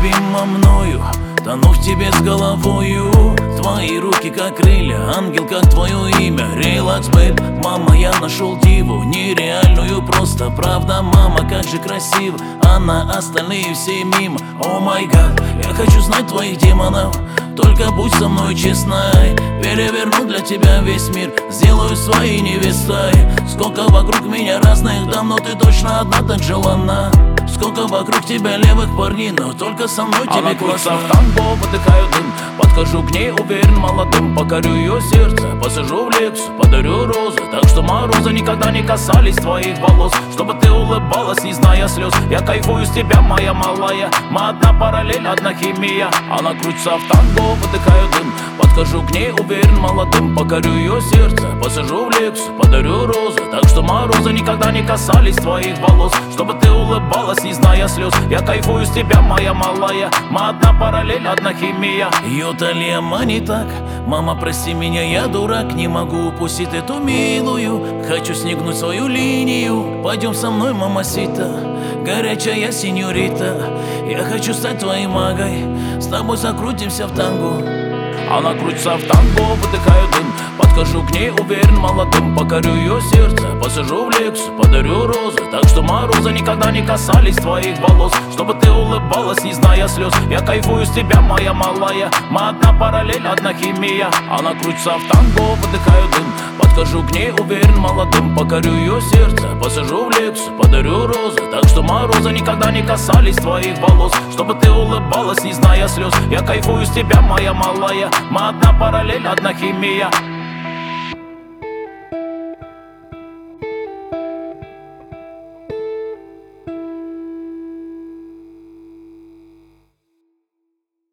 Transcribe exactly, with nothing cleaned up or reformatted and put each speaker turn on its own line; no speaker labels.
любима мною, тону в тебе с головою. Твои руки как крылья, ангел как твое имя. Релакс, бэйб, мама, я нашел диву нереальную, просто правда, мама, как же красиво. А на остальные все мимо. О май гад, я хочу знать твоих демонов, только будь со мной честной. Переверну для тебя весь мир, сделаю своей невестой. Сколько вокруг меня разных дам, но ты точно одна так желанна. Сколько вокруг тебя левых парней, но только со мной тебе классно.
В танго, выдыхаю дым, подхожу к ней уверен молодым. Покорю ее сердце, посажу в Лексус, подарю розы, так что морозы никогда не касались твоих волос. Чтобы ты улыбалась, не зная слез. Я кайфую с тебя, моя малая. Мы одна параллель, одна химия. Она крутится в танго, выдыхаю дым, подхожу к ней уверен молодым. Покорю ее сердце, посажу в Лексус, подарю розы, так что морозы никогда не касались твоих волос. Чтобы ты улыбалась, не зная слез. Я кайфую с тебя, моя малая. Мы одна параллель, одна химия.
Юталия, не так. Мама, прости меня, я дурак. Не могу упустить эту милую. Хочу снегнуть свою линию. Пойдем со мной, мамасита, горячая сеньорита. Я хочу стать твоей магой, с тобой закрутимся в танго.
Она крутится в танго, выдыхаю дым, подхожу к ней уверен молодым. Покорю ее сердце, посажу в Лексус, подарю розы, так что морозы никогда не касались твоих волос. Чтобы ты улыбалась, не зная слез. Я кайфую с тебя, моя малая. Мы одна параллель, одна химия. Она крутится в танго, выдыхаю дым, подхожу к ней уверен молодым. Покорю ее сердце, посажу в Лексус, подарю розы, так что морозы никогда не касались твоих волос. Чтобы ты улыбалась, не зная слез. Я кайфую с тебя, моя малая. Мы одна параллель, одна химия.